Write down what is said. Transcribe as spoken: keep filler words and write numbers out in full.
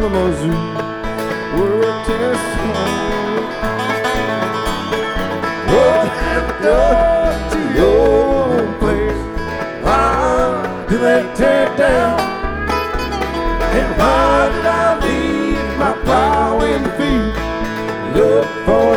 animal zoo were a testimony. What have you done to your place? Why did they tear it down? And why did I leave my plow in the field? Look for